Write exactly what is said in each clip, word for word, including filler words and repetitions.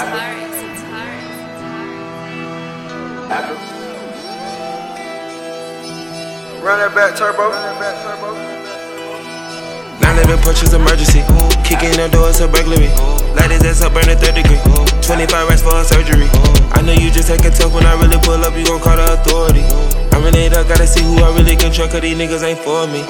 Run that back, turbo. nine eleven Porsche's emergency. Kicking the door, it's a burglary. Light his ass up, burn a third degree. twenty-five racks for a surgery. I know you just take a tough when I really pull up, you gon' call the authority. I'm in it up, gotta see who I really control, cause these niggas ain't for me.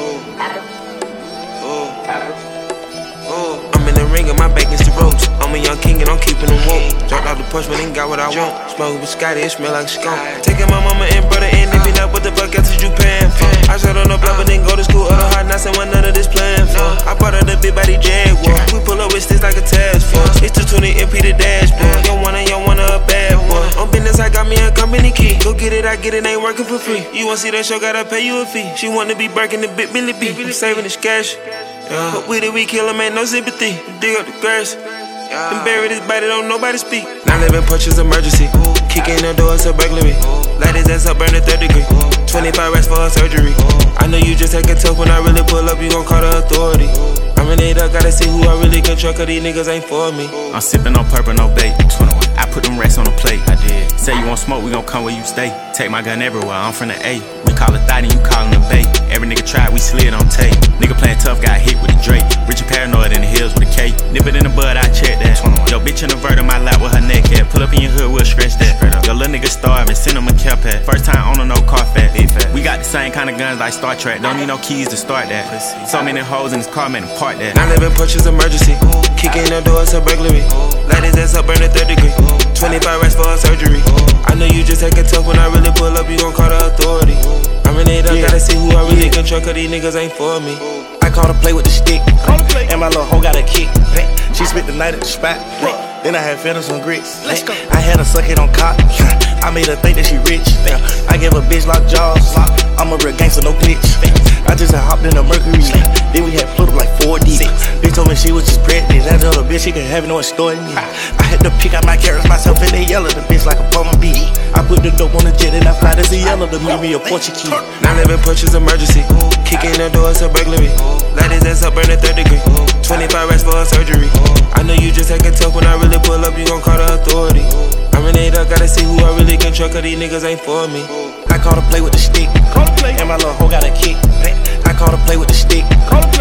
I'm in the ring and my back against the ropes. I'm a young king and I'm keeping them woke. Dropped out the Porsche but ain't got what I want. Smoke with Scotty, it smell like a skunk. Taking my mama and brother in, if you not what the fuck else is you paying for? I shot on the block but didn't go to school, other hard knocks and what none of this playing for. I bought her the big body Jaguar. We pull up with sticks like a task force. It's two twenty M P the dashboard. Yo wanna, yo wanna a bad boy. On business I got me a company key. Go get it, I get it, ain't working for free. You wanna see that show, gotta pay you a fee. She wanna be breaking the big Billy B. I'm saving this cash. Yeah. But with it we kill him, ain't no sympathy. Dig up the grass and bury this body, don't nobody speak. nine eleven Porsche's emergency. Kicking the door, it's a burglary. Light his ass up, burn a third degree. twenty-five racks for a surgery. I know you just take a tough when I really pull up, you gon' call the authority. I'm in it up, gotta see who I really control, cause these niggas ain't for me. I'm sipping on purple, no bait. I put them racks on the plate. I did. Say you want smoke, we gon' come where you stay. Take my gun everywhere, I'm from the A. We call it thotty, you callin' the bait. Every nigga tried, we slid on tape. Nigga playin' tough, got hit with a Drake. Rich and paranoid in the hills with a K. Nip it in the bud, I check that. Yo, bitch in the vert on my lap with her neck at. Pull up in your hood, we'll scratch that. Yo, little nigga starving, send him a care pad. First time on a no car fat. We got the same kind of guns like Star Trek. Don't need no keys to start that. So many hoes in this car, man, to park that. nine eleven Porsche's emergency. Kicking the door, it's a burglary. Light his ass up, burn a third degree. twenty-five racks for a surgery. I know you just take a tough when I really pull up, you gon' call the authority. I'm in it up, gotta see who I really control, cause these niggas ain't for me. I call to play with the stick, and my little hoe got a kick. She spent the night at the spot, then I had feathers on grits. Let's go. I had her suck it on cock. I made her think that she rich. I gave a bitch lock jaws. I'm a real gangster, no glitch. I just had hopped in the Mercury. Then we had floated like four deep. Bitch told me she was just pregnant. That other bitch, she could have no store in me. I had to pick out my carrots myself and they yell at the bitch like a bumblebee. I put the dope on the jet and I fly to the yellow to meet me a Portuguese. nine eleven Porsche's emergency. Kicking the door, it's a burglary. Light his ass up, burn a third degree. twenty-five racks for a surgery. I know you just take a tough when I really pull up, you gon' call the authority. I'm in it up, gotta see who I really control, cause these niggas ain't for me. I call to play with the stick, and my little hoe got a kick. I call to play with the stick,